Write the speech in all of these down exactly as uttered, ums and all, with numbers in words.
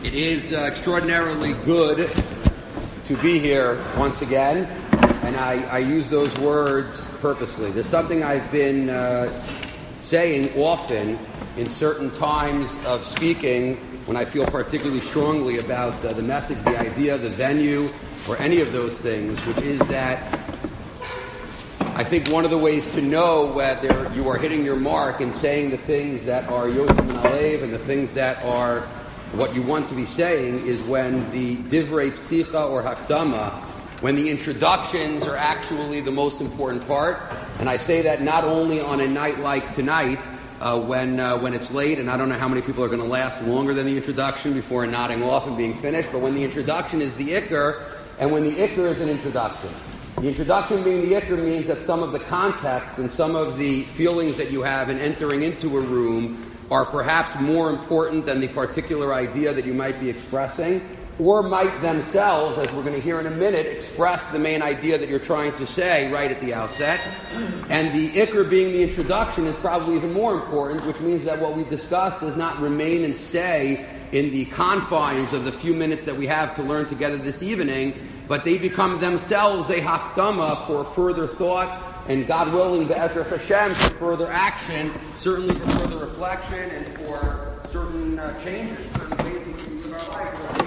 It is uh, extraordinarily good to be here once again, and I, I use those words purposely. There's something I've been uh, saying often in certain times of speaking when I feel particularly strongly about uh, the message, the idea, the venue, or any of those things, which is that I think one of the ways to know whether you are hitting your mark and saying the things that are Yosem and Alev and the things that are what you want to be saying is when the Divrei Psicha or Hakdama, when the introductions are actually the most important part. And I say that not only on a night like tonight, uh, when uh, when it's late, and I don't know how many people are going to last longer than the introduction before nodding off and being finished, but when the introduction is the Iker, and when the Iker is an introduction. The introduction being the Iker means that some of the context and some of the feelings that you have in entering into a room are perhaps more important than the particular idea that you might be expressing, or might themselves, as we're going to hear in a minute, express the main idea that you're trying to say right at the outset. And the Iker being the introduction is probably even more important, which means that what we've discussed does not remain and stay in the confines of the few minutes that we have to learn together this evening, but they become themselves a hakdama for further thought, and God willing, Be'ezras Hashem, for further action, certainly for further reflection, and for certain uh, changes, certain ways in which we live our life. So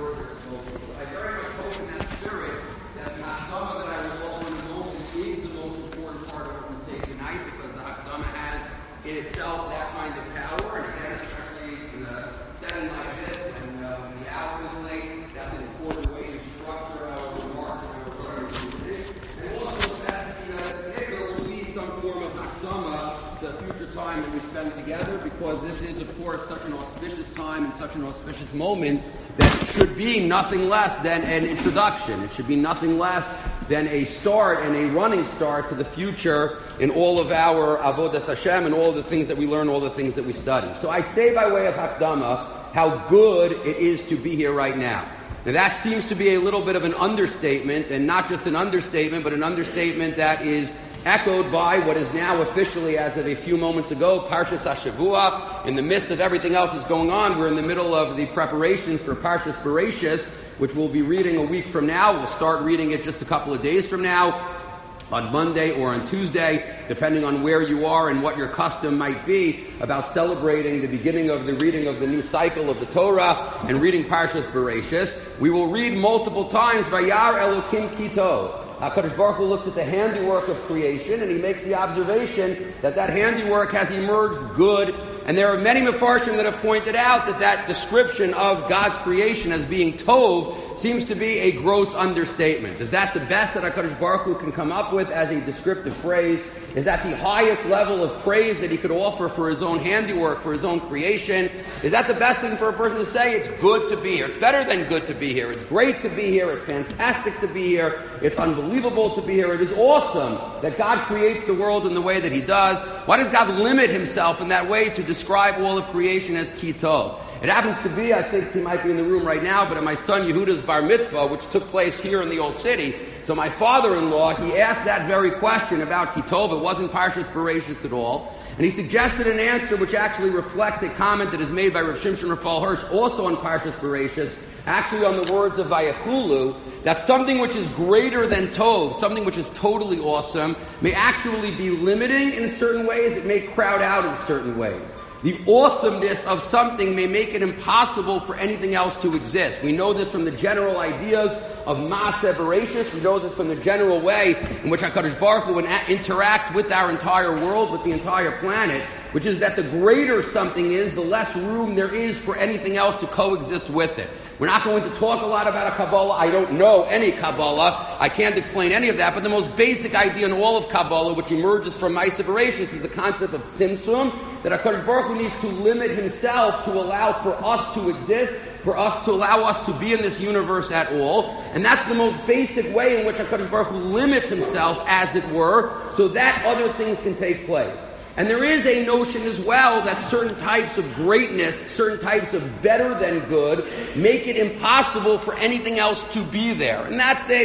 I very much hope in that spirit that the hakdama that I will offer in a moment is the most important part of what we say tonight, because the hakdama has in itself that kind of power, and again, especially in a setting like this, when, uh, when the hour is late, that's an important way to structure our remarks and our remarks. And also that the Iker will be some form of hakdama, the future time that we spend together, because this is, of course, such an auspicious time and such an auspicious moment that it should be nothing less than an introduction. It should be nothing less than a start and a running start to the future in all of our avodas Hashem and all of the things that we learn, all the things that we study. So I say by way of hakdama how good it is to be here right now. Now that seems to be a little bit of an understatement, and not just an understatement, but an understatement that is echoed by what is now officially, as of a few moments ago, Parshas HaShavua. In the midst of everything else that's going on, we're in the middle of the preparations for Parshas Bereishis, which we'll be reading a week from now. We'll start reading it just a couple of days from now, on Monday or on Tuesday, depending on where you are and what your custom might be about celebrating the beginning of the reading of the new cycle of the Torah and reading Parshas Bereishis. We will read multiple times, Vayar Elokim Ki Tov. HaKadosh Baruch Hu looks at the handiwork of creation, and he makes the observation that that handiwork has emerged good. And there are many Mefarshim that have pointed out that that description of God's creation as being Tov seems to be a gross understatement. Is that the best that HaKadosh Baruch Hu can come up with as a descriptive phrase? Is that the highest level of praise that he could offer for his own handiwork, for his own creation? Is that the best thing for a person to say? It's good to be here. It's better than good to be here. It's great to be here. It's fantastic to be here. It's unbelievable to be here. It is awesome that God creates the world in the way that he does. Why does God limit himself in that way to describe all of creation as Ki Tov? It happens to be, I think he might be in the room right now, but at my son Yehuda's bar mitzvah, which took place here in the Old City, so my father-in-law, he asked that very question about Ki Tov. It wasn't Parshas Bereishis at all. And he suggested an answer which actually reflects a comment that is made by Rav Shimshon Raphael Hirsch, also on Parshas Bereishis, actually on the words of Vayachulu, that something which is greater than Tov, something which is totally awesome, may actually be limiting in certain ways. It may crowd out in certain ways. The awesomeness of something may make it impossible for anything else to exist. We know this from the general ideas of Maaseh Bereishis. We know this from the general way in which HaKadosh Baruch Hu interacts with our entire world, with the entire planet, which is that the greater something is, the less room there is for anything else to coexist with it. We're not going to talk a lot about a Kabbalah. I don't know any Kabbalah. I can't explain any of that, but the most basic idea in all of Kabbalah, which emerges from Maaseh Bereishis, is the concept of Tzimtzum, that HaKadosh Baruch Hu needs to limit himself to allow for us to exist, for us to allow us to be in this universe at all. And that's the most basic way in which HaKadosh Baruch Hu limits himself, as it were, so that other things can take place. And there is a notion as well that certain types of greatness, certain types of better than good, make it impossible for anything else to be there. And that's the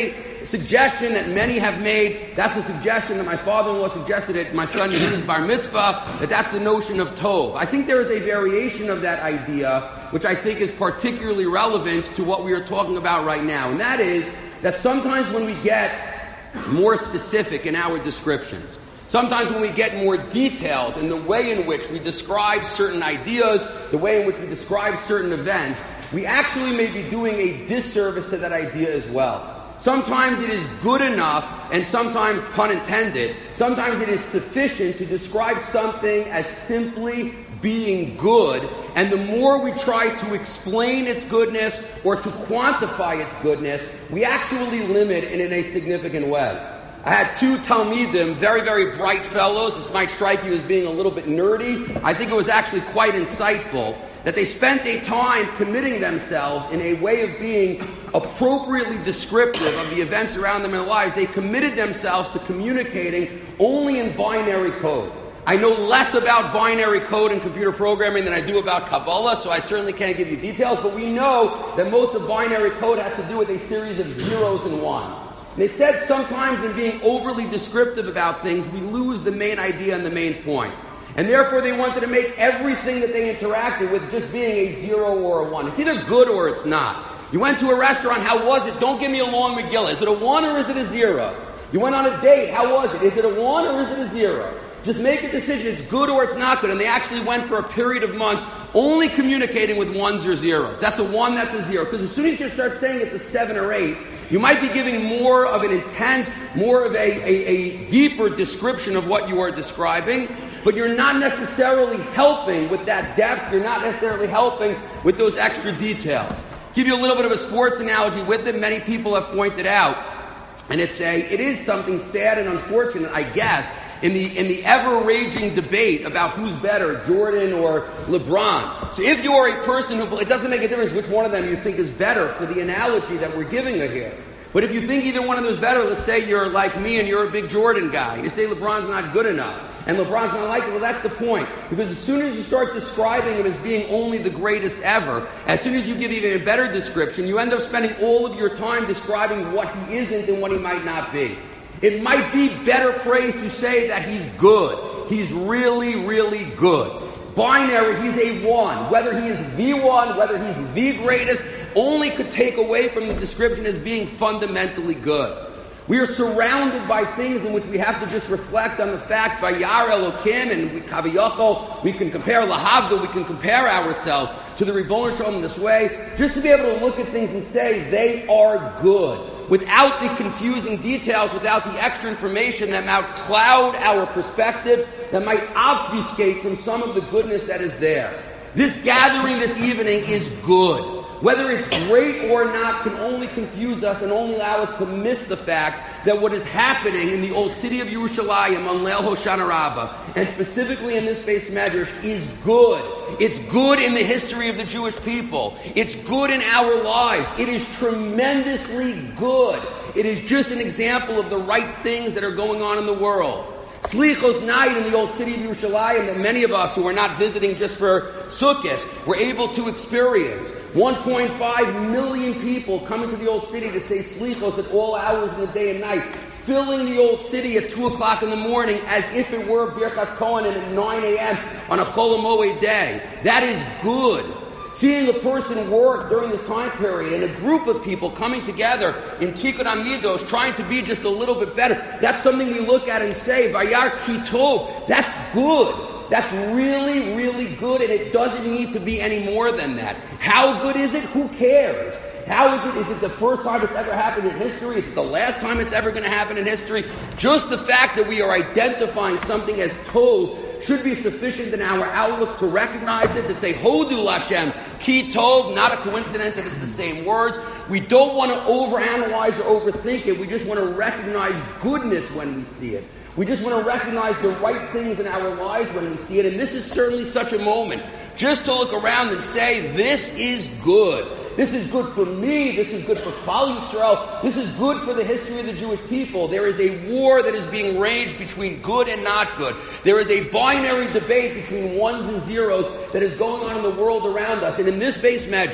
suggestion that many have made, that's a suggestion that my father-in-law suggested at my son Yehuda's bar mitzvah, that that's the notion of tov. I think there is a variation of that idea, which I think is particularly relevant to what we are talking about right now. And that is that sometimes when we get more specific in our descriptions, sometimes when we get more detailed in the way in which we describe certain ideas, the way in which we describe certain events, we actually may be doing a disservice to that idea as well. Sometimes it is good enough, and sometimes, pun intended, sometimes it is sufficient to describe something as simply being good, and the more we try to explain its goodness or to quantify its goodness, we actually limit it in a significant way. I had two Talmidim, very, very bright fellows. This might strike you as being a little bit nerdy. I think it was actually quite insightful that they spent a time committing themselves in a way of being appropriately descriptive of the events around them in their lives. They committed themselves to communicating only in binary code. I know less about binary code and computer programming than I do about Kabbalah, so I certainly can't give you details, but we know that most of binary code has to do with a series of zeros and ones. And they said sometimes in being overly descriptive about things, we lose the main idea and the main point. And therefore they wanted to make everything that they interacted with just being a zero or a one. It's either good or it's not. You went to a restaurant, how was it? Don't give me a long Megillah. Is it a one or is it a zero? You went on a date, how was it? Is it a one or is it a zero? Just make a decision, it's good or it's not good. And they actually went for a period of months only communicating with ones or zeros. That's a one, that's a zero. Because as soon as you start saying it's a seven or eight, you might be giving more of an intense, more of a, a, a deeper description of what you are describing, but you're not necessarily helping with that depth, you're not necessarily helping with those extra details. Give you a little bit of a sports analogy with it. Many people have pointed out, and it's a, it is something sad and unfortunate, I guess, in the in the ever-raging debate about who's better, Jordan or LeBron. So if you are a person who, it doesn't make a difference which one of them you think is better for the analogy that we're giving it here. But if you think either one of them is better, let's say you're like me and you're a big Jordan guy. You say LeBron's not good enough, and LeBron's not like it. Well, that's the point. Because as soon as you start describing him as being only the greatest ever, as soon as you give even a better description, you end up spending all of your time describing what he isn't and what he might not be. It might be better praise to say that he's good. He's really, really good. Binary, he's a one. Whether he is the one, whether he's the greatest, only could take away from the description as being fundamentally good. We are surrounded by things in which we have to just reflect on the fact, Vayar Elokim, and we, Kaviyachol, we can compare Lahavdil, we can compare ourselves to the Ribbono Shel Olam in this way, just to be able to look at things and say they are good, without the confusing details, without the extra information that might cloud our perspective, that might obfuscate from some of the goodness that is there. This gathering this evening is good. Whether it's great or not can only confuse us and only allow us to miss the fact that what is happening in the old city of Yerushalayim on Leil Hoshana Rabbah, and specifically in this base medrash, is good. It's good in the history of the Jewish people. It's good in our lives. It is tremendously good. It is just an example of the right things that are going on in the world. Slichos night in the old city of Yerushalayim that many of us who are not visiting just for Sukkot were able to experience. one point five million people coming to the old city to say Slichos at all hours of the day and night, filling the old city at two o'clock in the morning as if it were Birchas Kohanim at nine a.m. on a Chol HaMoed day. That is good. Seeing a person work during this time period and a group of people coming together in Tikkun Amidos trying to be just a little bit better, that's something we look at and say, Vayar Ki Tov, that's good. That's really, really good, and it doesn't need to be any more than that. How good is it? Who cares? How is it? Is it the first time it's ever happened in history? Is it the last time it's ever going to happen in history? Just the fact that we are identifying something as Tov should be sufficient in our outlook to recognize it, to say, Hodu Lashem, Ki Tov, not a coincidence that it's the same words. We don't want to overanalyze or overthink it. We just want to recognize goodness when we see it. We just want to recognize the right things in our lives when we see it. And this is certainly such a moment. Just to look around and say, this is good. This is good for me. This is good for Klal Yisrael. This is good for the history of the Jewish people. There is a war that is being waged between good and not good. There is a binary debate between ones and zeros that is going on in the world around us. And in this base medrash,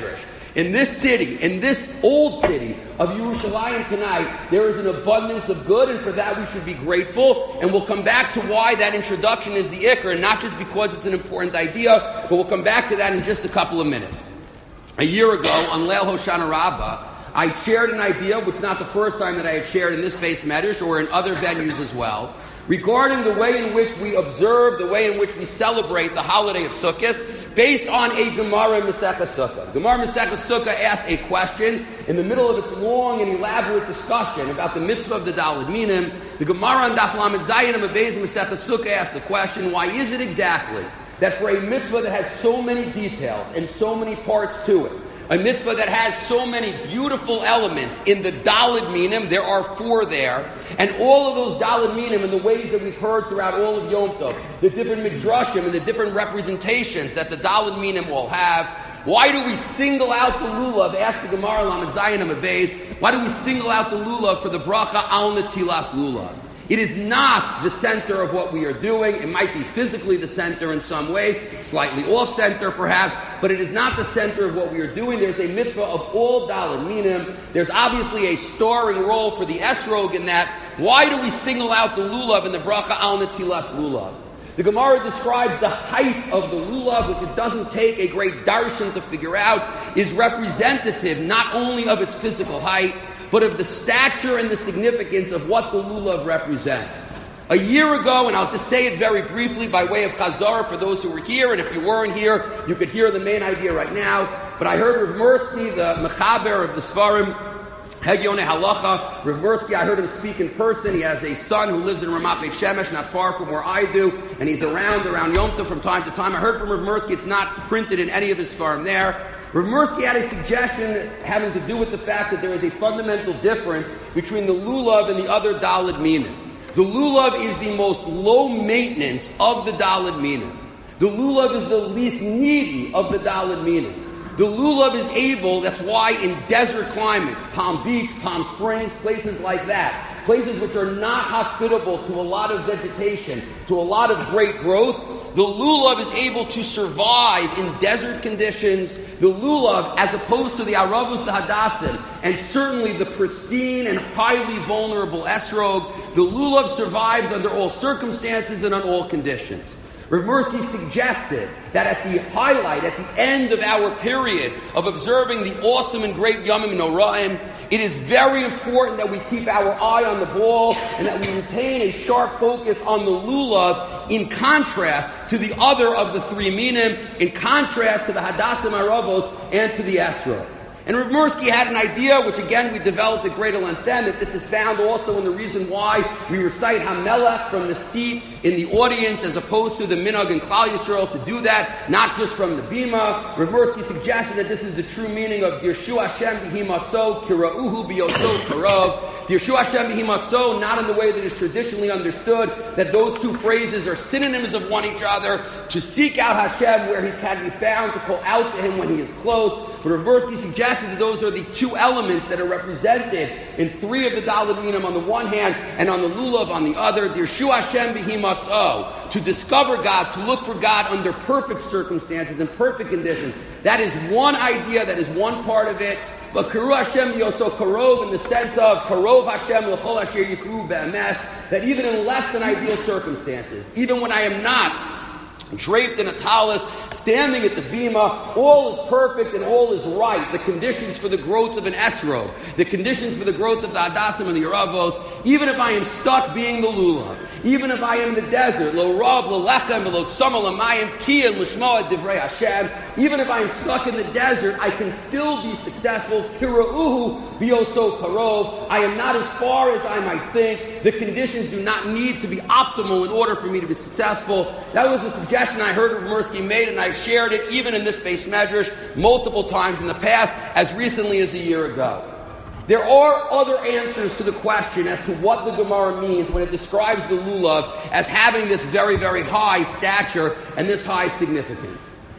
In this city, in this old city of Yerushalayim tonight, there is an abundance of good, and for that we should be grateful. And we'll come back to why that introduction is the ikr, and not just because it's an important idea, but we'll come back to that in just a couple of minutes. A year ago, on Leil Hoshana Rabbah, I shared an idea, which is not the first time that I have shared in this Beis Medrash or in other venues as well, regarding the way in which we observe, the way in which we celebrate the holiday of Sukkot, based on a Gemara in Masechah Sukkah. Gemara Masechah Sukkah asks a question in the middle of its long and elaborate discussion about the mitzvah of the Daled Minim. The Gemara on Daf Lamed Zayin and Mabez Masechah Sukkah asks the question, why is it exactly that for a mitzvah that has so many details and so many parts to it, a mitzvah that has so many beautiful elements in the Daled Minim, there are four there, and all of those Daled Minim in the ways that we've heard throughout all of Yom Tov, the different midrashim and the different representations that the Daled Minim all have, why do we single out the lulav? Ask the Gemara Lamed Zayin and Mabez, why do we single out the lulav for the bracha al netilas lulav? It is not the center of what we are doing. It might be physically the center in some ways, slightly off-center perhaps, but it is not the center of what we are doing. There's a mitzvah of all Daled Minim. There's obviously a starring role for the esrog in that. Why do we single out the lulav in the bracha al netilas lulav? The Gemara describes the height of the lulav, which it doesn't take a great darshan to figure out, is representative not only of its physical height, but of the stature and the significance of what the lulav represents. A year ago, and I'll just say it very briefly by way of chazara for those who were here, and if you weren't here, you could hear the main idea right now, but I heard Rav Mirsky, the mechaber of the Svarim, Hegyonei Halacha, Rav Mirsky, I heard him speak in person. He has a son who lives in Ramat Beit Shemesh, not far from where I do, and he's around, around Yom Tov from time to time. I heard from Rav Mirsky, it's not printed in any of his Svarim there. Rav Mirsky had a suggestion having to do with the fact that there is a fundamental difference between the lulav and the other Daled Minim. The lulav is the most low maintenance of the Daled Minim. The lulav is the least needy of the Daled Minim. The lulav is able, that's why in desert climates, Palm Beach, Palm Springs, places like that, places which are not hospitable to a lot of vegetation, to a lot of great growth, the lulav is able to survive in desert conditions. The lulav, as opposed to the aravus the hadassim, and certainly the pristine and highly vulnerable esrog, the lulav survives under all circumstances and on all conditions. Rav Mirsky suggested that at the highlight, at the end of our period of observing the awesome and great Yomim Noraim, it is very important that we keep our eye on the ball and that we retain a sharp focus on the lulav in contrast to the other of the three minim, in contrast to the hadassim aravos and to the esrog. And Rav Mirsky had an idea, which again we developed at greater length then, that this is found also in the reason why we recite Hamelech from the seat in the audience as opposed to the minhag in Klal Yisrael to do that, not just from the bima. Rav Mirsky suggested that this is the true meaning of Dirshu Hashem B'hi Matzo, Kira'uhu B'yoso Karov. Dirshu Hashem B'hi Matzo, not in the way that is traditionally understood, that those two phrases are synonyms of one each other, to seek out Hashem where He can be found, to call out to Him when He is close. But Rav Mirsky suggested that those are the two elements that are represented in three of the Daled Minim on the one hand and on the lulav on the other. Dirshu Hashem B'hi Matzo, to discover God, to look for God under perfect circumstances and perfect conditions. That is one idea, that is one part of it. But Kiru Hashem Yoso Karov, in the sense of Karov Hashem L'chol Asher Yikru Be'emes, that even in less than ideal circumstances, even when I am not draped in a talus, standing at the bima, all is perfect and all is right. The conditions for the growth of an esrog, the conditions for the growth of the hadassim and the yaravos, even if I am stuck being the lulav, even if I am in the desert, lo rav, lo lechem, lo tzama, lo mayim, kiyah, l'shmoa, divrei Hashem, even if I am stuck in the desert, I can still be successful. Kira'uhu biyoso karov. I am not as far as I might think. The conditions do not need to be optimal in order for me to be successful. That was the suggestion I heard Rav Mirsky made, and I've shared it even in this Beis Medrash multiple times in the past, as recently as a year ago. There are other answers to the question as to what the Gemara means when it describes the lulav as having this very, very high stature and this high significance.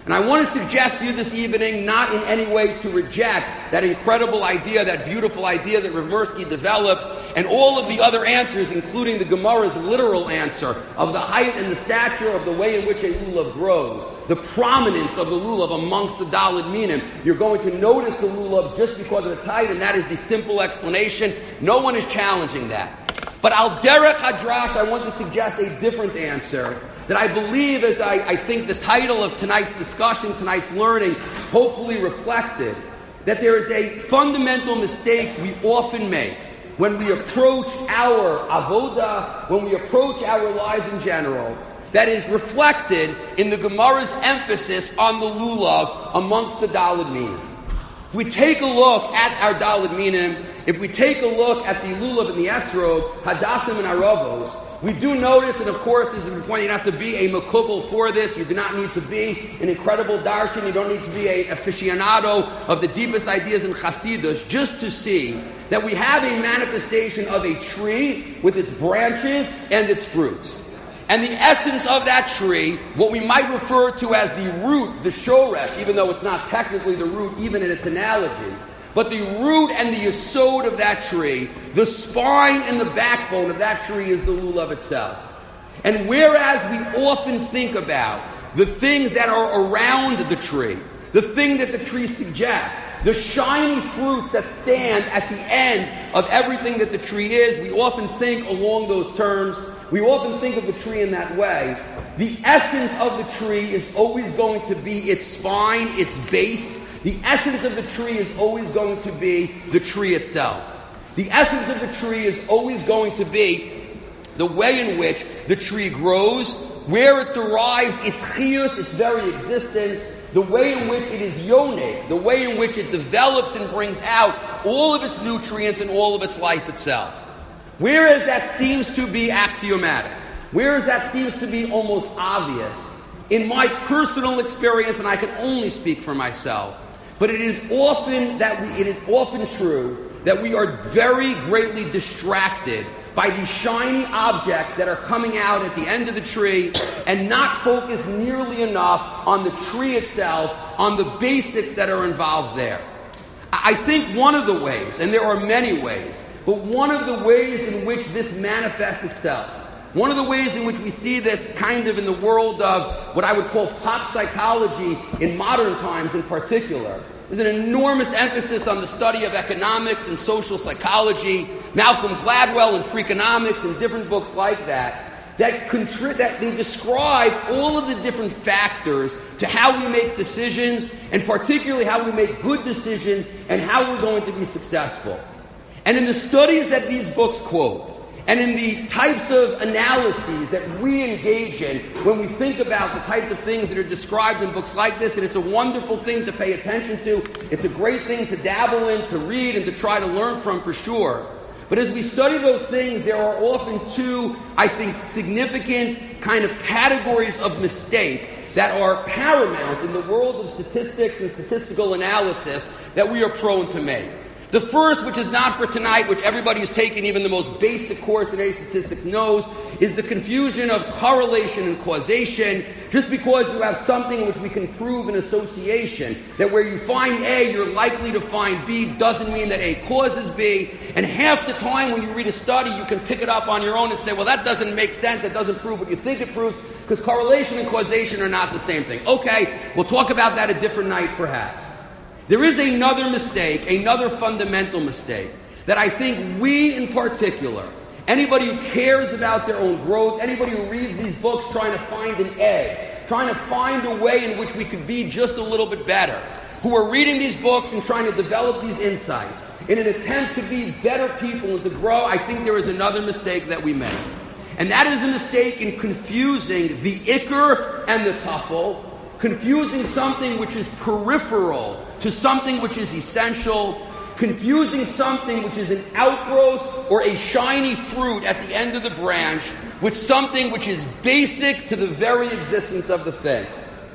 And I want to suggest to you this evening, not in any way to reject that incredible idea, that beautiful idea that Rav Mirsky develops, and all of the other answers, including the Gemara's literal answer of the height and the stature of the way in which a lulav grows, the prominence of the lulav amongst the Daled Minim. You're going to notice the lulav just because of its height, and that is the simple explanation. No one is challenging that. But al derech hadrash, I want to suggest a different answer that I believe, as I, I think the title of tonight's discussion, tonight's learning, hopefully reflected, that there is a fundamental mistake we often make when we approach our avoda, when we approach our lives in general, that is reflected in the Gemara's emphasis on the lulav amongst the Daled Minim. If we take a look at our Daled Minim, if we take a look at the lulav and the esrog, hadassim and aravos, we do notice, and of course, as we point, you don't have to be a makubal for this. You do not need to be an incredible darshan. You don't need to be an aficionado of the deepest ideas in Hasidus just to see that we have a manifestation of a tree with its branches and its fruits. And the essence of that tree, what we might refer to as the root, the shoresh, even though it's not technically the root, even in its analogy, but the root and the yesod of that tree, the spine and the backbone of that tree is the lulav itself. And whereas we often think about the things that are around the tree, the thing that the tree suggests, the shiny fruits that stand at the end of everything that the tree is, we often think along those terms. We often think of the tree in that way. The essence of the tree is always going to be its spine, its base. The essence of the tree is always going to be the tree itself. The essence of the tree is always going to be the way in which the tree grows, where it derives its chiyus, its very existence, the way in which it is yonik, the way in which it develops and brings out all of its nutrients and all of its life itself. Whereas that seems to be axiomatic, whereas that seems to be almost obvious, in my personal experience, and I can only speak for myself, but it is often that we, it is often true that we are very greatly distracted by these shiny objects that are coming out at the end of the tree and not focus nearly enough on the tree itself, on the basics that are involved there. I think one of the ways, and there are many ways, but one of the ways in which this manifests itself, one of the ways in which we see this kind of in the world of what I would call pop psychology in modern times in particular, is an enormous emphasis on the study of economics and social psychology. Malcolm Gladwell and Freakonomics and different books like that, that, contri- that they describe all of the different factors to how we make decisions, and particularly how we make good decisions and how we're going to be successful. And in the studies that these books quote, and in the types of analyses that we engage in when we think about the types of things that are described in books like this, and it's a wonderful thing to pay attention to, it's a great thing to dabble in, to read, and to try to learn from for sure. But as we study those things, there are often two, I think, significant kind of categories of mistake that are paramount in the world of statistics and statistical analysis that we are prone to make. The first, which is not for tonight, which everybody who's taken even the most basic course in A statistics knows, is the confusion of correlation and causation. Just because you have something which we can prove in association, that where you find A, you're likely to find B, doesn't mean that A causes B. And half the time when you read a study, you can pick it up on your own and say, well, that doesn't make sense, that doesn't prove what you think it proves, because correlation and causation are not the same thing. Okay, we'll talk about that a different night perhaps. There is another mistake, another fundamental mistake, that I think we in particular, anybody who cares about their own growth, anybody who reads these books trying to find an edge, trying to find a way in which we could be just a little bit better, who are reading these books and trying to develop these insights in an attempt to be better people and to grow, I think there is another mistake that we make. And that is a mistake in confusing the ikr and the tafel, confusing something which is peripheral to something which is essential, confusing something which is an outgrowth or a shiny fruit at the end of the branch with something which is basic to the very existence of the thing.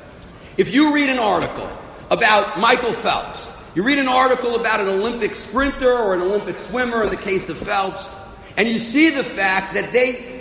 If you read an article about Michael Phelps, you read an article about an Olympic sprinter or an Olympic swimmer in the case of Phelps, and you see the fact that they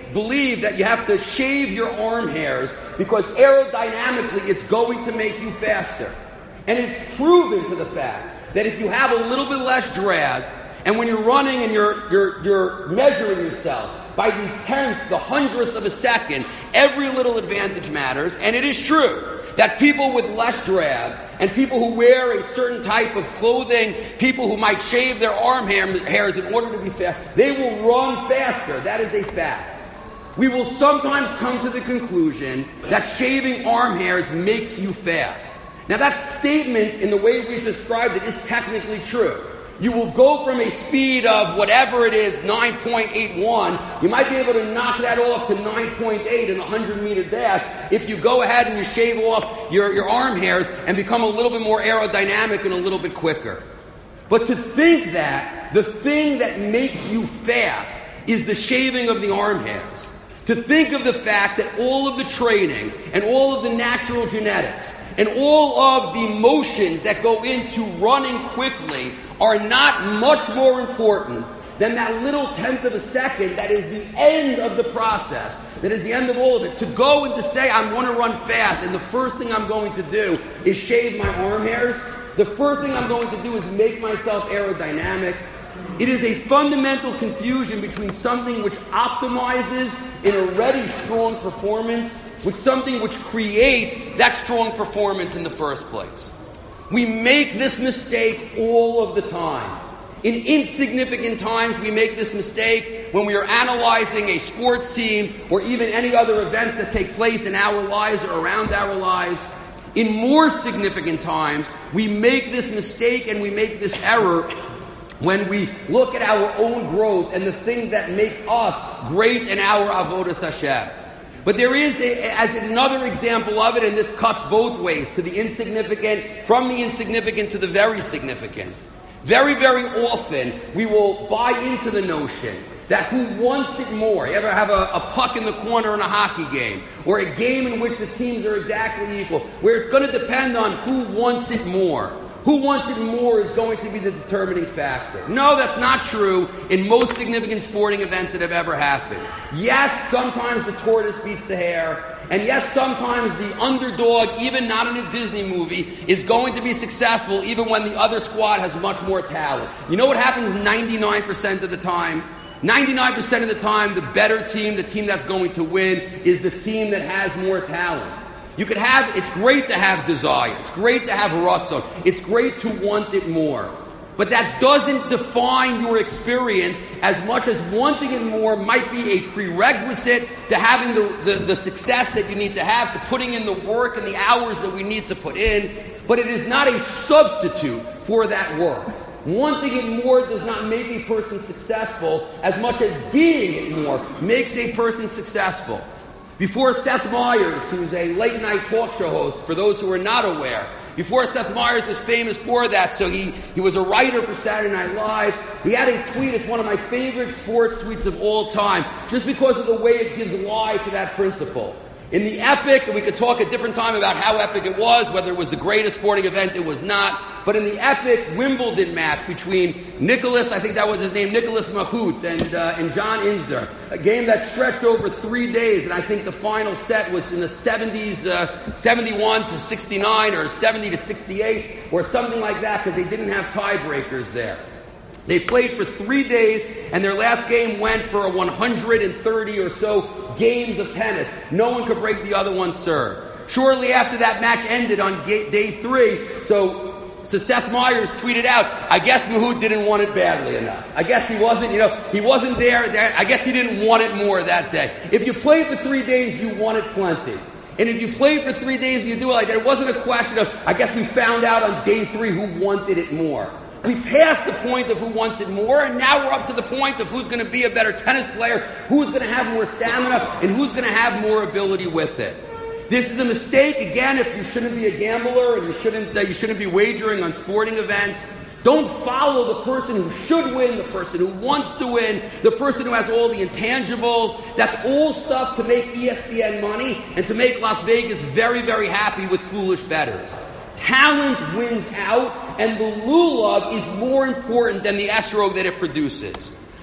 believe that you have to shave your arm hairs because aerodynamically it's going to make you faster. And it's proven to the fact that if you have a little bit less drag, and when you're running and you're, you're, you're measuring yourself by the tenth, the hundredth of a second, every little advantage matters. And it is true that people with less drag and people who wear a certain type of clothing, people who might shave their arm hair, hairs in order to be fast, they will run faster. That is a fact. We will sometimes come to the conclusion that shaving arm hairs makes you fast. Now that statement, in the way we described it, is technically true. You will go from a speed of whatever it is, nine point eight one, you might be able to knock that off to nine point eight in the one hundred meter dash if you go ahead and you shave off your, your arm hairs and become a little bit more aerodynamic and a little bit quicker. But to think that the thing that makes you fast is the shaving of the arm hairs, to think of the fact that all of the training and all of the natural genetics and all of the motions that go into running quickly are not much more important than that little tenth of a second that is the end of the process, that is the end of all of it. To go and to say, I'm going to run fast, and the first thing I'm going to do is shave my arm hairs, the first thing I'm going to do is make myself aerodynamic. It is a fundamental confusion between something which optimizes an already strong performance with something which creates that strong performance in the first place. We make this mistake all of the time. In insignificant times, we make this mistake when we are analyzing a sports team or even any other events that take place in our lives or around our lives. In more significant times, we make this mistake and we make this error when we look at our own growth and the things that make us great in our avodas Hashem. But there is, a, as another example of it, and this cuts both ways, to the insignificant, from the insignificant to the very significant. Very, very often, we will buy into the notion that who wants it more. You ever have a, a puck in the corner in a hockey game, or a game in which the teams are exactly equal, where it's going to depend on who wants it more. Who wants it more is going to be the determining factor. No, that's not true in most significant sporting events that have ever happened. Yes, sometimes the tortoise beats the hare. And yes, sometimes the underdog, even not in a Disney movie, is going to be successful even when the other squad has much more talent. You know what happens ninety-nine percent of the time? ninety-nine percent of the time, the better team, the team that's going to win, is the team that has more talent. You could have, it's great to have desire. It's great to have ratzon. It's great to want it more. But that doesn't define your experience as much as wanting it more might be a prerequisite to having the, the, the success that you need to have, to putting in the work and the hours that we need to put in. But it is not a substitute for that work. Wanting it more does not make a person successful as much as being it more makes a person successful. Before Seth Meyers, who's a late-night talk show host, for those who are not aware, before Seth Meyers was famous for that, so he, he was a writer for Saturday Night Live, he had a tweet, it's one of my favorite sports tweets of all time, just because of the way it gives life to that principle. In the epic, and we could talk at different time about how epic it was, whether it was the greatest sporting event, it was not, but in the epic Wimbledon match between Nicholas, I think that was his name, Nicholas Mahut, and, uh, and John Isner, a game that stretched over three days, and I think the final set was in the seventies, uh, seventy-one to sixty-nine, or seventy to sixty-eight, or something like that, because they didn't have tiebreakers there. They played for three days, and their last game went for a one hundred thirty or so games of tennis. No one could break the other one's serve. Shortly after that match ended on day three, so, so Seth Meyers tweeted out, I guess Mahut didn't want it badly enough. I guess he wasn't, you know, he wasn't there. I guess he didn't want it more that day. If you played for three days, you wanted plenty. And if you played for three days and you do it like that, it wasn't a question of, I guess we found out on day three who wanted it more. We passed the point of who wants it more, and now we're up to the point of who's going to be a better tennis player, who's going to have more stamina, and who's going to have more ability with it. This is a mistake, again, if you shouldn't be a gambler and you shouldn't, uh, you shouldn't be wagering on sporting events. Don't follow the person who should win, the person who wants to win, the person who has all the intangibles. That's all stuff to make E S P N money and to make Las Vegas very, very happy with foolish bettors. Talent wins out, and the lulav is more important than the esrog that it produces.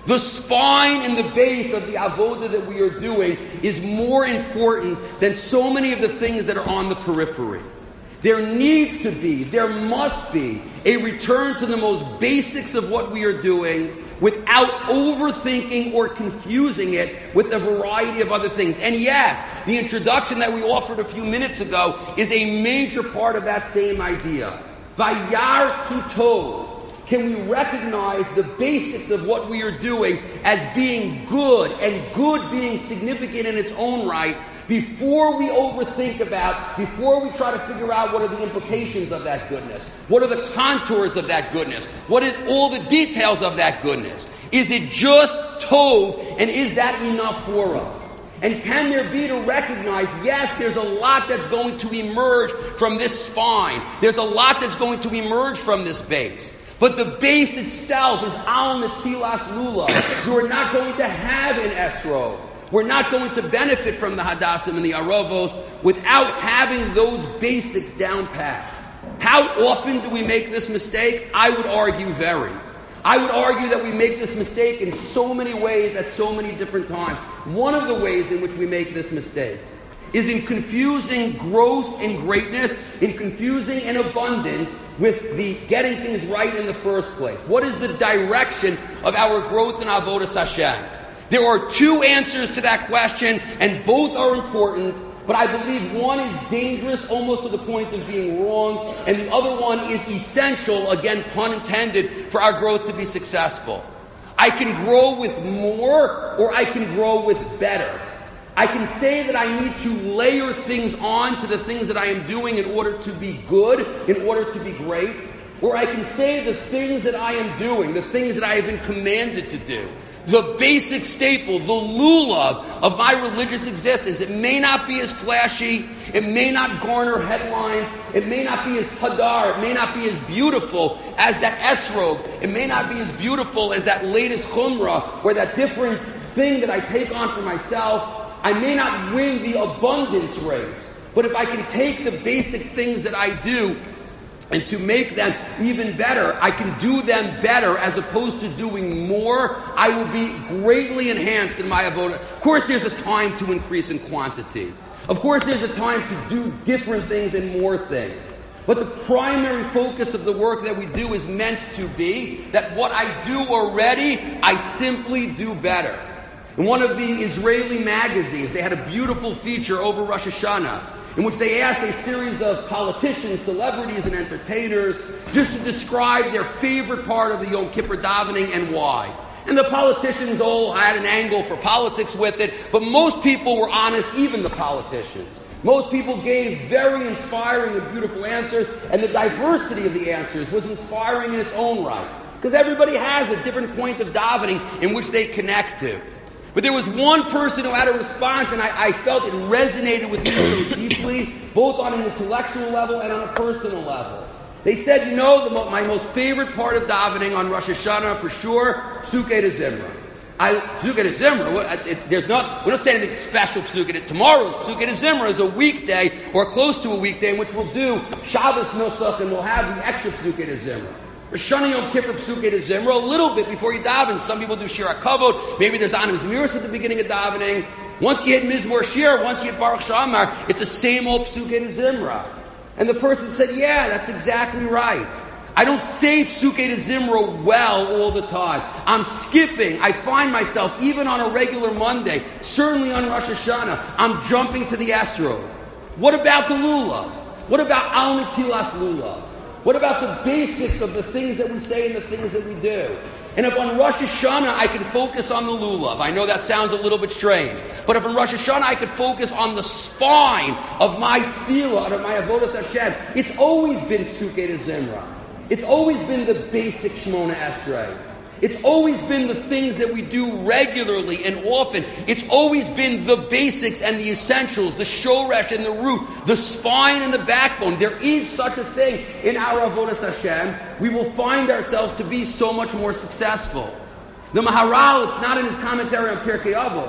The spine and the base of the avodah that we are doing is more important than so many of the things that are on the periphery. There needs to be, there must be, a return to the most basics of what we are doing without overthinking or confusing it with a variety of other things. And yes, the introduction that we offered a few minutes ago is a major part of that same idea. Vayar kitov. Can we recognize the basics of what we are doing as being good, and good being significant in its own right, before we overthink about, before we try to figure out what are the implications of that goodness? What are the contours of that goodness? What is all the details of that goodness? Is it just tov, and is that enough for us? And can there be to recognize, yes, there's a lot that's going to emerge from this spine. There's a lot that's going to emerge from this base. But the base itself is al netilas lulav. You are not going to have an esrog. We're not going to benefit from the hadassim and the aravos without having those basics down pat. How often do we make this mistake? I would argue very. I would argue that we make this mistake in so many ways at so many different times. One of the ways in which we make this mistake is in confusing growth and greatness, in confusing an abundance with the getting things right in the first place. What is the direction of our growth in Avodas Hashem? There are two answers to that question, and both are important, but I believe one is dangerous almost to the point of being wrong, and the other one is essential, again, pun intended, for our growth to be successful. I can grow with more, or I can grow with better. I can say that I need to layer things on to the things that I am doing in order to be good, in order to be great. Or I can say the things that I am doing, the things that I have been commanded to do, the basic staple, the lulav of my religious existence. It may not be as flashy, it may not garner headlines, it may not be as hadar, it may not be as beautiful as that esrog, it may not be as beautiful as that latest chumrah, or that different thing that I take on for myself. I may not win the abundance race, but if I can take the basic things that I do and to make them even better, I can do them better as opposed to doing more. I will be greatly enhanced in my avodah. Of course, there's a time to increase in quantity. Of course, there's a time to do different things and more things. But the primary focus of the work that we do is meant to be that what I do already, I simply do better. In one of the Israeli magazines, they had a beautiful feature over Rosh Hashanah in which they asked a series of politicians, celebrities, and entertainers just to describe their favorite part of the Yom Kippur davening and why. And the politicians all had an angle for politics with it, but most people were honest, even the politicians. Most people gave very inspiring and beautiful answers, and the diversity of the answers was inspiring in its own right. Because everybody has a different point of davening in which they connect to. But there was one person who had a response, and I, I felt it resonated with me so deeply, both on an intellectual level and on a personal level. They said, you know, the mo- my most favorite part of davening on Rosh Hashanah, for sure, Psukei de Zimra. I, Psukei de Zimra, it, there's not, we don't say anything special Psukei de, tomorrow's Psukei de Zimra is a weekday, or close to a weekday, in which we'll do Shabbos Nosach, and we'll have the extra Psukei de Zimra. Rosh Hashanah Yom Kippur Psukei de Zimra, a little bit before you daven. Some people do Shir HaKavod. Maybe there's Anim Zmiris at the beginning of davening. Once you hit Mizmor Shir, once you hit Baruch Shamar, it's the same old Psukei de Zimra. And the person said, yeah, that's exactly right. I don't say Psukei de Zimra well all the time. I'm skipping. I find myself, even on a regular Monday, certainly on Rosh Hashanah, I'm jumping to the Esrog. What about the Lulav? What about Al Netilas Lulav? What about the basics of the things that we say and the things that we do? And if on Rosh Hashanah I can focus on the lulav, I know that sounds a little bit strange, but if on Rosh Hashanah I could focus on the spine of my tefillah, of my avodas Hashem, it's always been Psukei de Zimra. It's always been the basic Shmona Esrei. It's always been the things that we do regularly and often. It's always been the basics and the essentials, the shoresh and the root, the spine and the backbone. There is such a thing in our avodas Hashem. We will find ourselves to be so much more successful. The Maharal, it's not in his commentary on Pirkei Avos,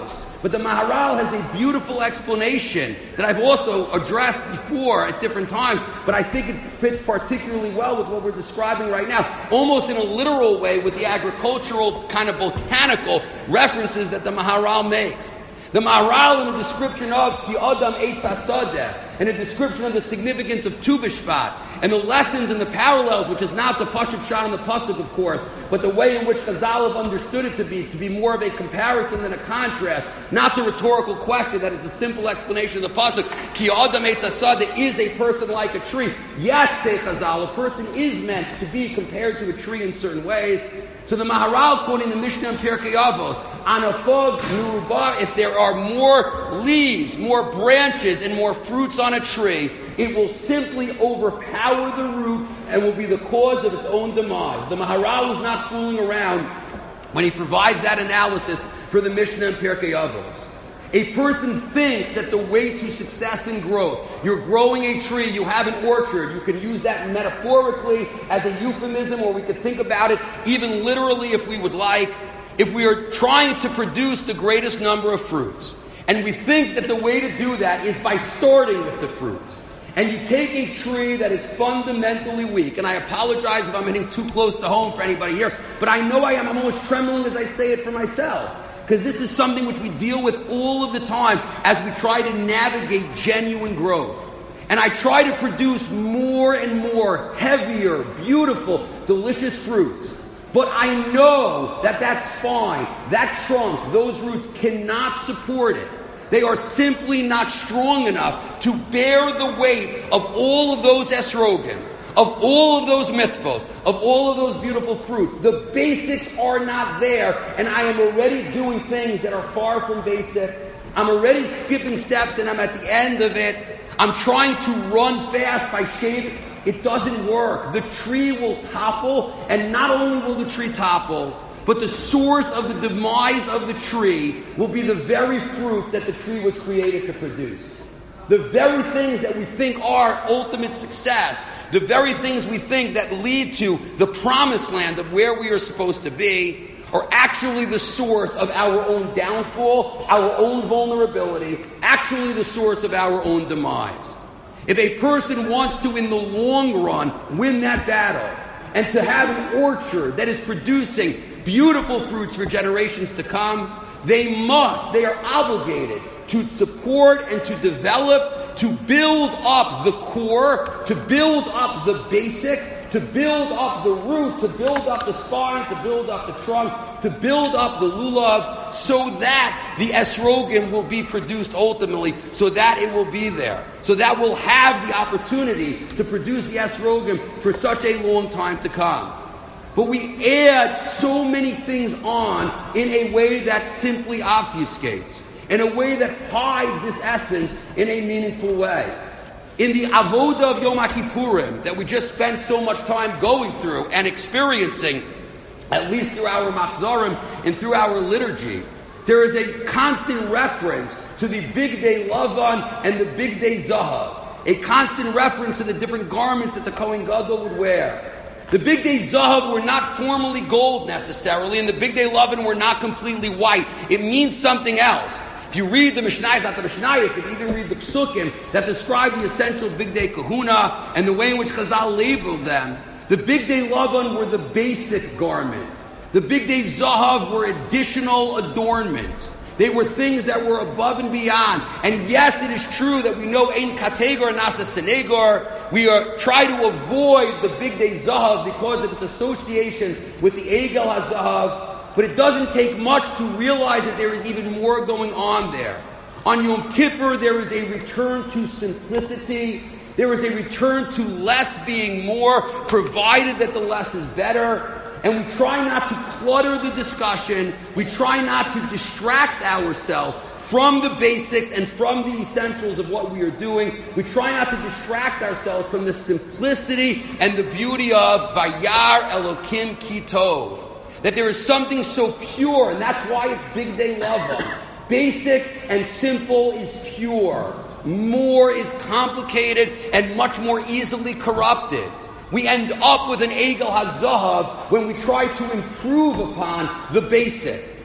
But the Maharal has a beautiful explanation that I've also addressed before at different times, but I think it fits particularly well with what we're describing right now, almost in a literal way with the agricultural, kind of botanical references that the Maharal makes. The Maharal in the description of Ki Adam Eitz HaSadeh, and a description of the significance of Tu B'Shvat, and the lessons and the parallels, which is not the Pashup Shot and the Pasuk, of course, but the way in which Chazal have understood it to be, to be more of a comparison than a contrast, not the rhetorical question that is the simple explanation of the Pasuk, Ki Adam Eitz HaSadeh, is a person like a tree. Yes, say Chazal, a person is meant to be compared to a tree in certain ways. So the Maharal, quoting the Mishnah in Pirkei Avos, Anafog Nuruba, if there are more leaves, more branches, and more fruits on a tree, it will simply overpower the root and will be the cause of its own demise. The Maharal is not fooling around when he provides that analysis for the Mishnah in Pirkei Avos. A person thinks that the way to success and growth, you're growing a tree, you have an orchard, you can use that metaphorically as a euphemism, or we could think about it even literally if we would like. If we are trying to produce the greatest number of fruits, and we think that the way to do that is by starting with the fruits, and you take a tree that is fundamentally weak, and I apologize if I'm hitting too close to home for anybody here, but I know I am, I'm almost trembling as I say it for myself. Because this is something which we deal with all of the time as we try to navigate genuine growth. And I try to produce more and more heavier, beautiful, delicious fruits. But I know that that's fine. That trunk, those roots cannot support it. They are simply not strong enough to bear the weight of all of those esrogim, of all of those mitzvos, of all of those beautiful fruits. The basics are not there, and I am already doing things that are far from basic. I'm already skipping steps, and I'm at the end of it. I'm trying to run fast by shaving. It doesn't work. The tree will topple, and not only will the tree topple, but the source of the demise of the tree will be the very fruits that the tree was created to produce. The very things that we think are ultimate success, the very things we think that lead to the promised land of where we are supposed to be, are actually the source of our own downfall, our own vulnerability, actually the source of our own demise. If a person wants to, in the long run, win that battle, and to have an orchard that is producing beautiful fruits for generations to come, they must, they are obligated to support and to develop, to build up the core, to build up the basic, to build up the root, to build up the spine, to build up the trunk, to build up the lulav, so that the esrogim will be produced ultimately, so that it will be there, so that we'll have the opportunity to produce the esrogim for such a long time to come. But we add so many things on in a way that simply obfuscates, in a way that hides this essence in a meaningful way. In the avoda of Yom HaKippurim that we just spent so much time going through and experiencing, at least through our machzorim and through our liturgy, there is a constant reference to the Big Day Lavan and the Big Day Zahav, a constant reference to the different garments that the Kohen Gadol would wear. The Big Day Zahav were not formally gold necessarily, and the Big Day Lavan were not completely white. It means something else. If you read the Mishnayos, not the Mishnayos, if you even read the Psukim that describe the essential Big Day Kahuna and the way in which Chazal labeled them, the Big Day Lavan were the basic garments. The Big Day Zahav were additional adornments. They were things that were above and beyond. And yes, it is true that we know Ein Kategor Nasa Senegor. We are try to avoid the Big Day Zahav because of its association with the Egel HaZahav. But it doesn't take much to realize that there is even more going on there. On Yom Kippur, there is a return to simplicity. There is a return to less being more, provided that the less is better. And we try not to clutter the discussion. We try not to distract ourselves from the basics and from the essentials of what we are doing. We try not to distract ourselves from the simplicity and the beauty of Vayar Elokim Ki Tov. That there is something so pure, and that's why it's Big Day Lavan. Basic and simple is pure. More is complicated and much more easily corrupted. We end up with an Egel HaZahav when we try to improve upon the basic.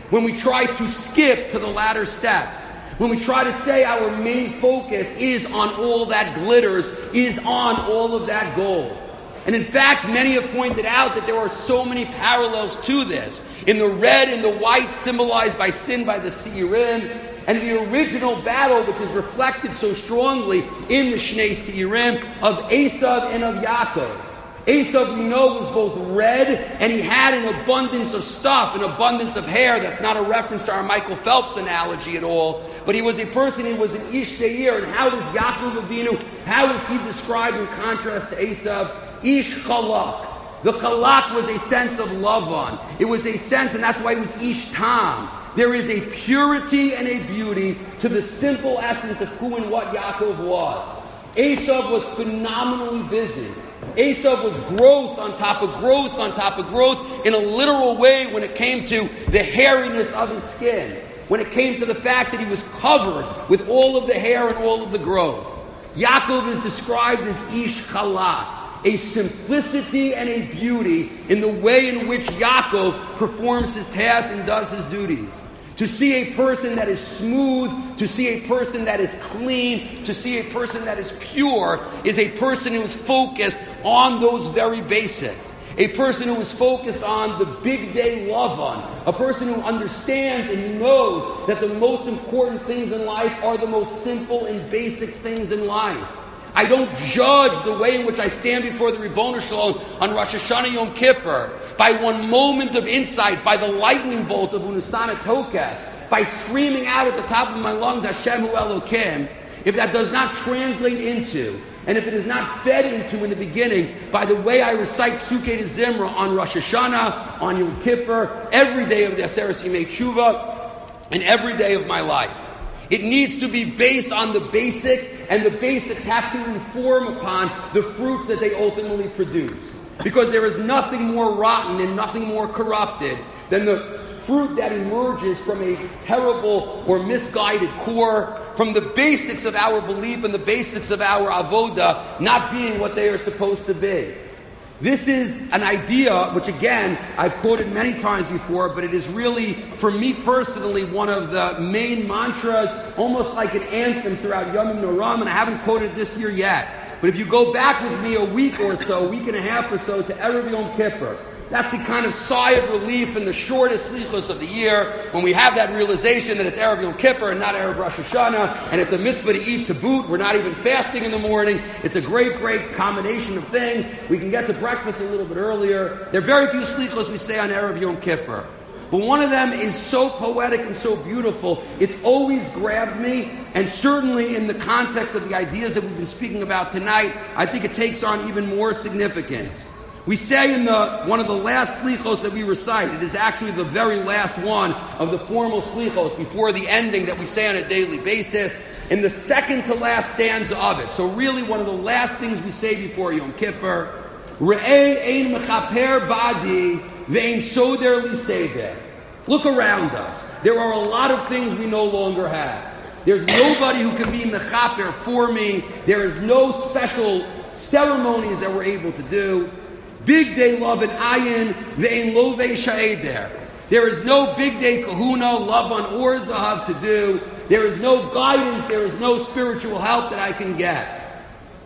when we try to skip to the latter steps, when we try to say our main focus is on all that glitters, is on all of that gold. And in fact, many have pointed out that there are so many parallels to this. In the red and the white symbolized by sin by the Seirim, and the original battle which is reflected so strongly in the Shnei Seirim of Esav and of Yaakov. Esav, we know, was both red and he had an abundance of stuff, an abundance of hair. That's not a reference to our Michael Phelps analogy at all. But he was a person, he was an Ish Seir. And how is Yaakov Avinu, how is he described in contrast to Esav? Ish Chalak. The Chalak was a sense of Lavan. It was a sense, and that's why it was Ish Tam. There is a purity and a beauty to the simple essence of who and what Yaakov was. Esav was phenomenally busy. Esav was growth on top of growth on top of growth in a literal way when it came to the hairiness of his skin, when it came to the fact that he was covered with all of the hair and all of the growth. Yaakov is described as Ish Chalak, a simplicity and a beauty in the way in which Yaakov performs his task and does his duties. To see a person that is smooth, to see a person that is clean, to see a person that is pure, is a person who is focused on those very basics. A person who is focused on the big day Lavan. A person who understands and knows that the most important things in life are the most simple and basic things in life. I don't judge the way in which I stand before the Ribono Shalom on Rosh Hashanah Yom Kippur by one moment of insight, by the lightning bolt of Unusana Tokeh, by screaming out at the top of my lungs, Hashem Hu Elokim, if that does not translate into, and if it is not fed into in the beginning by the way I recite Psukei de Zimra on Rosh Hashanah, on Yom Kippur, every day of the Aseret Yimei Tshuva, and every day of my life. It needs to be based on the basics, and the basics have to inform upon the fruits that they ultimately produce. Because there is nothing more rotten and nothing more corrupted than the fruit that emerges from a terrible or misguided core, from the basics of our belief and the basics of our avoda not being what they are supposed to be. This is an idea which, again, I've quoted many times before, but it is really, for me personally, one of the main mantras, almost like an anthem throughout Yomim Noram, and I haven't quoted this year yet. But if you go back with me a week or so, a week and a half or so, to Erev Yom Kippur, that's the kind of sigh of relief in the shortest slichos of the year, when we have that realization that it's Erev Yom Kippur and not Erev Rosh Hashanah, and it's a mitzvah to eat to boot. We're not even fasting in the morning. It's a great, great combination of things. We can get to breakfast a little bit earlier. There are very few slichos we say on Erev Yom Kippur. But one of them is so poetic and so beautiful, it's always grabbed me, and certainly in the context of the ideas that we've been speaking about tonight, I think it takes on even more significance. We say in the one of the last slichos that we recite, it is actually the very last one of the formal slichos before the ending that we say on a daily basis, in the second to last stanza of it. So really one of the last things we say before Yom Kippur, Re'eh ein mechaper ba'adi ve'ein soder li seder. Look around us. There are a lot of things we no longer have. There's nobody who can be mechaper for me. There is no special ceremonies that we're able to do. Big day love and ayin ve'ein love sha'eder. There is no big day kahuna, love on or zahav to do. There is no guidance, there is no spiritual help that I can get.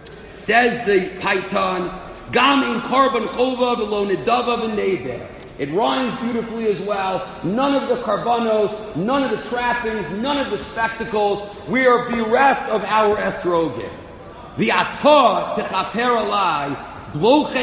Says the Paitan, Gam in karban chova v'lo nidava v'neder. It rhymes beautifully as well. None of the karbanos, none of the trappings, none of the spectacles. We are bereft of our esrogin. The atah techaper alai. But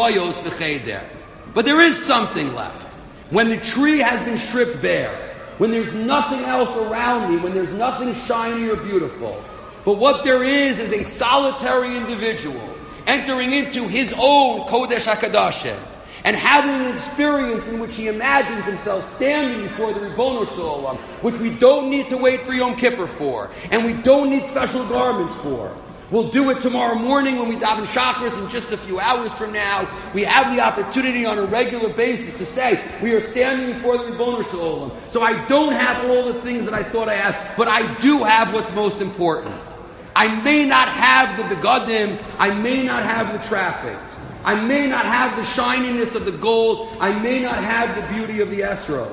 there is something left. When the tree has been stripped bare, when there's nothing else around me, when there's nothing shiny or beautiful, but what there is is a solitary individual entering into his own Kodesh HaKadoshim and having an experience in which he imagines himself standing before the Ribono Shalom, which we don't need to wait for Yom Kippur for, and we don't need special garments for. We'll do it tomorrow morning when we daven Shacharis in just a few hours from now. We have the opportunity on a regular basis to say, we are standing before the Ribono Shalom. So I don't have all the things that I thought I had, but I do have what's most important. I may not have the begadim, I may not have the trappings. I may not have the shininess of the gold, I may not have the beauty of the esrog.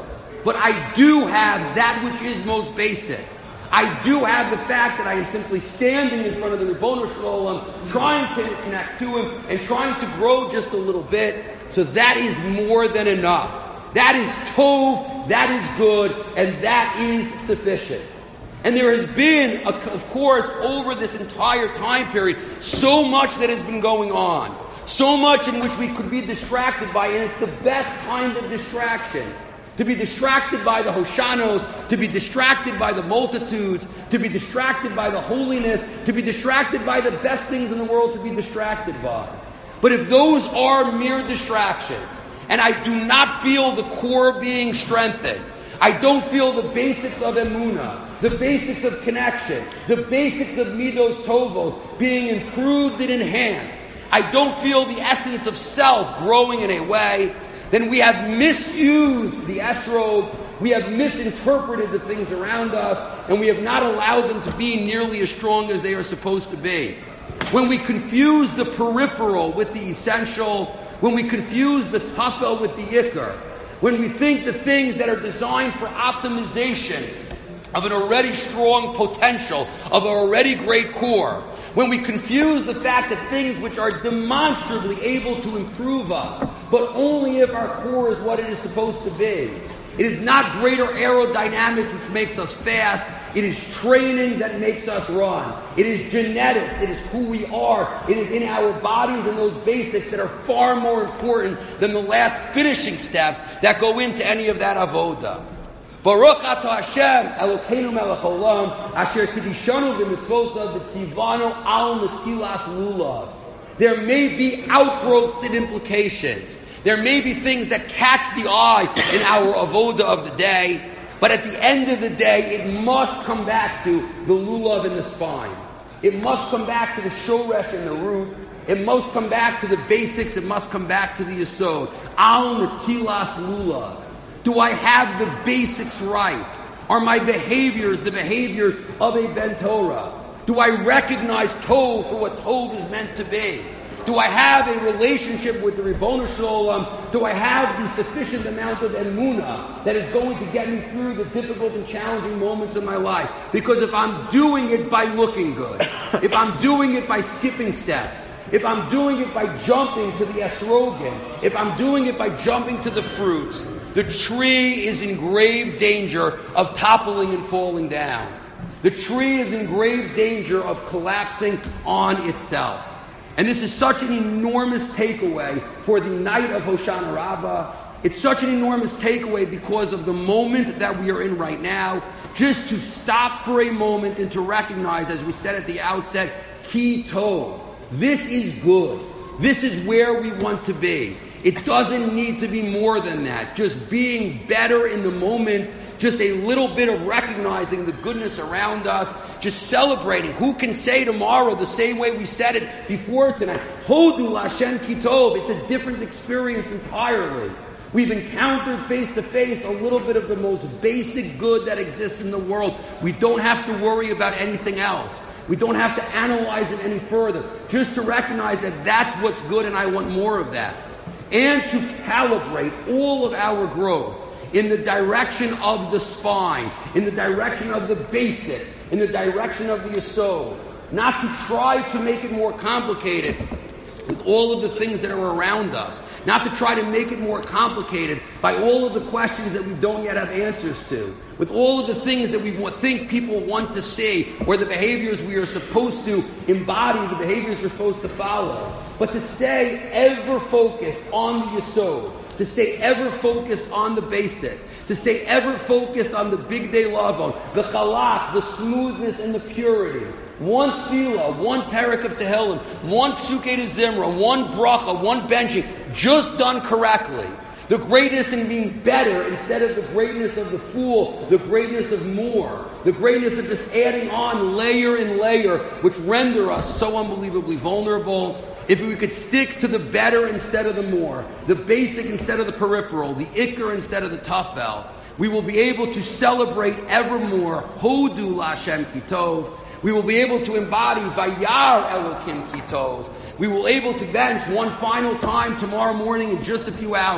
but I do have that which is most basic. I do have the fact that I am simply standing in front of the Ribono Shel Olam, trying to connect to Him and trying to grow just a little bit. So that is more than enough. That is tov, that is good, and that is sufficient. And there has been, of course, over this entire time period, so much that has been going on. So much in which we could be distracted by, and it's the best kind of distraction. To be distracted by the Hoshanos, to be distracted by the multitudes, to be distracted by the holiness, to be distracted by the best things in the world to be distracted by. But if those are mere distractions, and I do not feel the core being strengthened, I don't feel the basics of emunah, the basics of connection, the basics of midos tovos being improved and enhanced, I don't feel the essence of self growing in a way, then we have misused the esrog, we have misinterpreted the things around us, and we have not allowed them to be nearly as strong as they are supposed to be. When we confuse the peripheral with the essential, when we confuse the tafel with the ikar, when we think the things that are designed for optimization of an already strong potential, of an already great core, when we confuse the fact that things which are demonstrably able to improve us, but only if our core is what it is supposed to be. It is not greater aerodynamics which makes us fast. It is training that makes us run. It is genetics. It is who we are. It is in our bodies and those basics that are far more important than the last finishing steps that go into any of that avoda. Baruch atah Hashem, Elokeinu melech olam, asher kidishanu b'mitzvosav b'tzivanu al netilas lulav. There may be outgrowths and implications. There may be things that catch the eye in our avoda of the day, but at the end of the day, it must come back to the lulav in the spine. It must come back to the shoresh and the root. It must come back to the basics. It must come back to the yesod. Al netilas lulav. Do I have the basics right? Are my behaviors the behaviors of a Ben Torah? Do I recognize Tov for what Tov is meant to be? Do I have a relationship with the Ribono Shel Olam? Do I have the sufficient amount of emunah that is going to get me through the difficult and challenging moments of my life? Because if I'm doing it by looking good, if I'm doing it by skipping steps, if I'm doing it by jumping to the esrogin, if I'm doing it by jumping to the fruits, the tree is in grave danger of toppling and falling down. The tree is in grave danger of collapsing on itself. And this is such an enormous takeaway for the night of Hoshana Rabbah. It's such an enormous takeaway because of the moment that we are in right now. Just to stop for a moment and to recognize, as we said at the outset, ki tov. This is good. This is where we want to be. It doesn't need to be more than that. Just being better in the moment, just a little bit of recognizing the goodness around us, just celebrating. Who can say tomorrow the same way we said it before tonight? Hodu Lashem Kitov. It's a different experience entirely. We've encountered face to face a little bit of the most basic good that exists in the world. We don't have to worry about anything else. We don't have to analyze it any further. Just to recognize that that's what's good and I want more of that. And to calibrate all of our growth in the direction of the spine, in the direction of the basics, in the direction of the yesod. Not to try to make it more complicated with all of the things that are around us. Not to try to make it more complicated by all of the questions that we don't yet have answers to. With all of the things that we think people want to see, or the behaviors we are supposed to embody, the behaviors we're supposed to follow. But to stay ever focused on the yesod. To stay ever focused on the basics, to stay ever focused on the big day lavon, the chalak, the smoothness and the purity. One tefillah, one parak of Tehillim, one psukei de zimra, one bracha, one benching, just done correctly. The greatness in being better instead of the greatness of the fool, the greatness of more, the greatness of just adding on layer and layer, which render us so unbelievably vulnerable. If we could stick to the better instead of the more, the basic instead of the peripheral, the ikar instead of the tafel, we will be able to celebrate evermore Hodu Lashem Kitov. We will be able to embody Vayar Elokim Kitov. We will be able to bench one final time tomorrow morning in just a few hours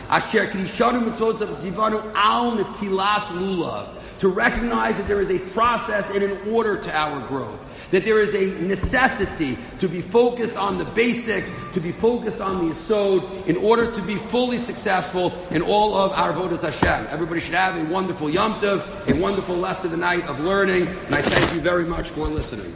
Asher Krishanu Mitzvot Zivanu Al Netilas Lulav. To recognize that there is a process and an order to our growth. That there is a necessity to be focused on the basics, to be focused on the Yesod, in order to be fully successful in all of our Avodas Hashem. Everybody should have a wonderful Yom Tov, a wonderful rest of the night of learning, and I thank you very much for listening.